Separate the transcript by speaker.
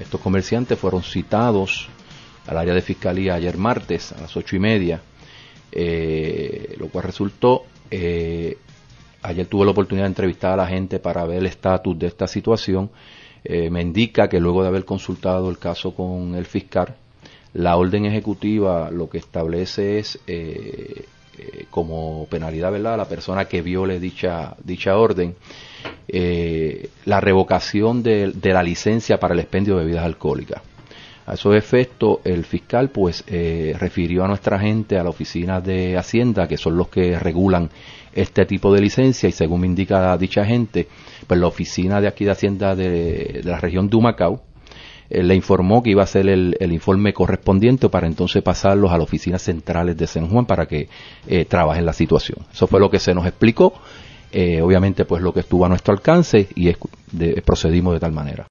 Speaker 1: Estos comerciantes fueron citados al área de fiscalía ayer martes a las 8:30, lo cual resultó, ayer tuve la oportunidad de entrevistar a la gente para ver el estatus de esta situación. Me indica que luego de haber consultado el caso con el fiscal, la orden ejecutiva lo que establece es como penalidad, ¿verdad?, a la persona que viole dicha orden, la revocación de la licencia para el expendio de bebidas alcohólicas. A esos efectos, el fiscal pues refirió a nuestra gente a la oficina de Hacienda, que son los que regulan este tipo de licencia, y según me indica dicha gente, pues la oficina de aquí de Hacienda de la región de Humacao le informó que iba a hacer el informe correspondiente para entonces pasarlos a las oficinas centrales de San Juan para que trabajen la situación. Eso fue lo que se nos explicó, obviamente pues lo que estuvo a nuestro alcance, y procedimos de tal manera.